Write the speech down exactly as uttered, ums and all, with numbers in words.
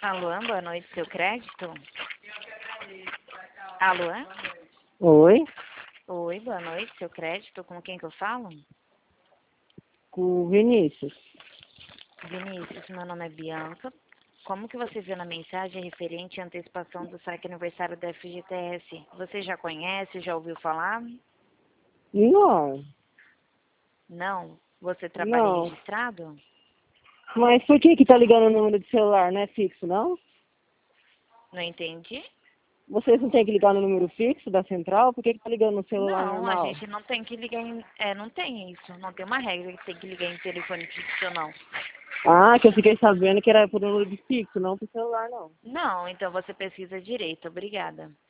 Alô, boa noite, seu crédito? Alô? Oi, Oi, boa noite, seu crédito, com quem que eu falo? com o Vinícius. Vinícius, meu nome é Bianca. Como que você viu na mensagem referente à antecipação do saque aniversário da F G T S? Você já conhece, já ouviu falar? Não, Não? Você trabalha não. registrado? Mas por que que tá ligando o número de celular, não é fixo, não? Não entendi? Vocês não têm que ligar no número fixo da central? Por que que tá ligando no celular Não, a normal? gente não tem que ligar em... É, não tem isso. Não tem uma regra que tem que ligar em telefone fixo, não. Ah, que eu fiquei sabendo que era por número de fixo, não por celular, não. Não, então você pesquisa direito. Obrigada.